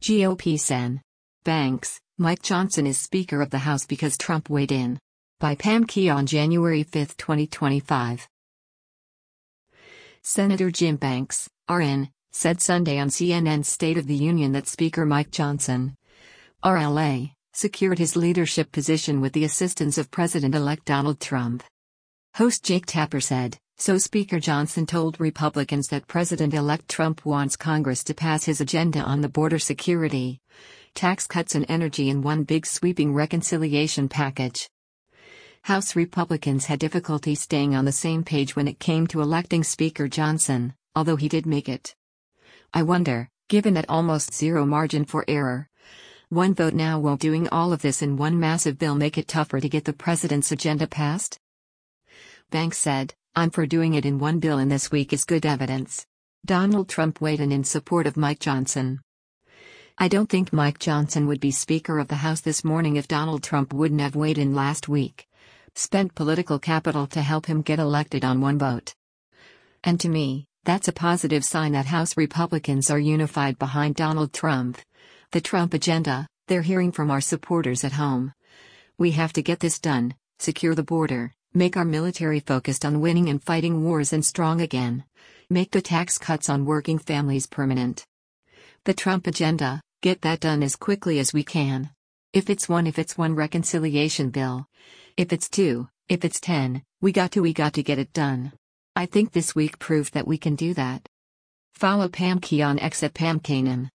GOP Sen. Banks, Mike Johnson is Speaker of the House because Trump weighed in. By Pam Key on January 5, 2025. Senator Jim Banks, RN, said Sunday on CNN's State of the Union that Speaker Mike Johnson, RLA, secured his leadership position with the assistance of President-elect Donald Trump. Host Jake Tapper said, "So Speaker Johnson told Republicans that President-elect Trump wants Congress to pass his agenda on the border security, tax cuts and energy in one big sweeping reconciliation package." House Republicans had difficulty staying on the same page when it came to electing Speaker Johnson, although he did make it. I wonder, given that almost zero margin for error, one vote now, will doing all of this in one massive bill make it tougher to get the president's agenda passed? Banks said, "I'm for doing it in one bill, and this week is good evidence." Donald Trump weighed in support of Mike Johnson. "I don't think Mike Johnson would be Speaker of the House this morning if Donald Trump wouldn't have weighed in last week. Spent political capital to help him get elected on one vote. And to me, that's a positive sign that House Republicans are unified behind Donald Trump. The Trump agenda, they're hearing from our supporters at home. We have to get this done, secure the border, make our military focused on winning and fighting wars and strong again, make the tax cuts on working families permanent. The Trump agenda, get that done as quickly as we can. If it's one reconciliation bill. If it's 2, if it's 10, we got to get it done. I think this week proved that we can do that." Follow Pam Key on X at Pam Kanan.